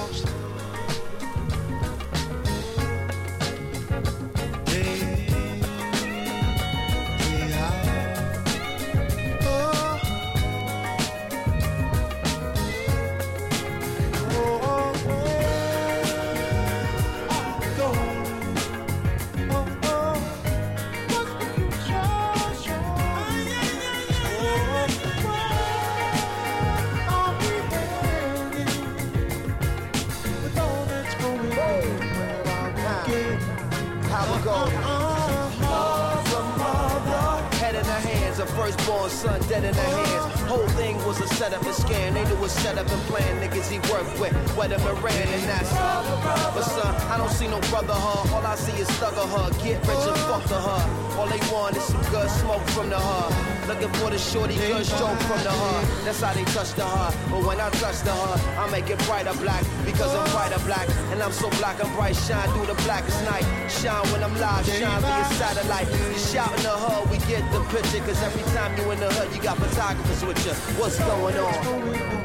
Firstborn son dead in their hands. Whole thing was a setup and scam. They knew a setup and plan. Niggas he worked with, Weatherman and that's. But son, I don't see no brother her. All I see is thugger her. Get rich and fuck to her. All they want is some good smoke from the her. Looking for the shorty good stroke from the her. That's how they touch the her. But when I touch the her, I make it brighter black because I'm brighter black. And I'm so black and bright, shine through the blackest night. Shine when I'm live, shine via satellite. You shouting the her, we get the picture. Cause every time you in the hood, you got photographers with you. What's going on?